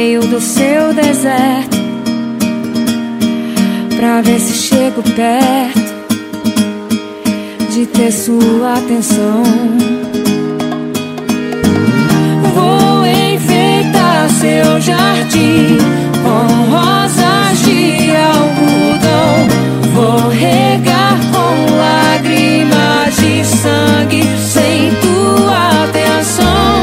meio do seu deserto pra ver se chego perto de ter sua atenção. Vou enfeitar seu jardim com rosas de algodão. Vou regar com lágrimas de sangue sem tua atenção.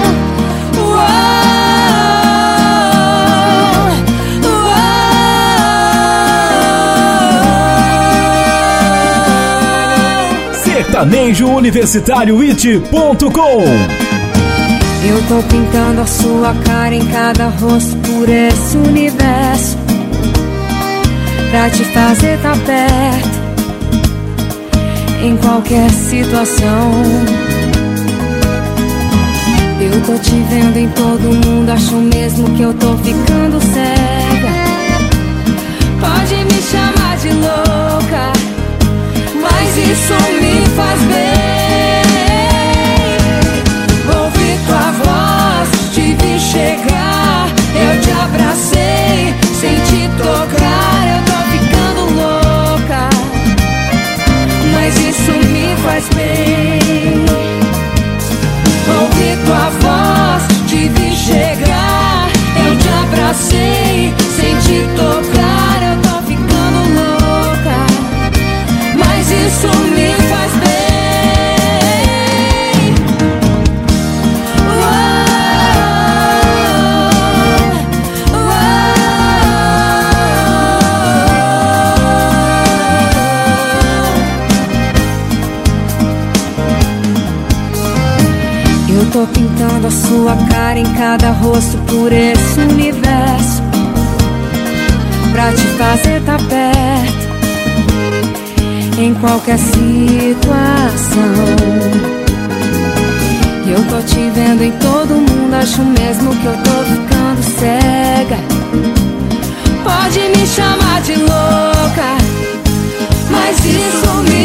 sertanejouniversitarioit.com. Eu tô pintando a sua cara em cada rosto por esse universo pra te fazer tá perto em qualquer situação. Eu tô te vendo em todo mundo, acho mesmo que eu tô ficando cega. Pode me chamar de louca, mas isso me faz bem. Ouvi tua voz, te vi chegar, eu te abracei, sem te tocar, eu tô ficando louca, mas isso me faz bem. Ouvi tua voz, te vi chegar, eu te abracei, sem te tocar, eu tô ficando louca, mas isso me faz bem. Eu tô pintando a sua cara em cada rosto por esse universo pra te fazer tá perto em qualquer situação. Eu tô te vendo em todo mundo, acho mesmo que eu tô ficando cega. Pode me chamar de louca, mas isso me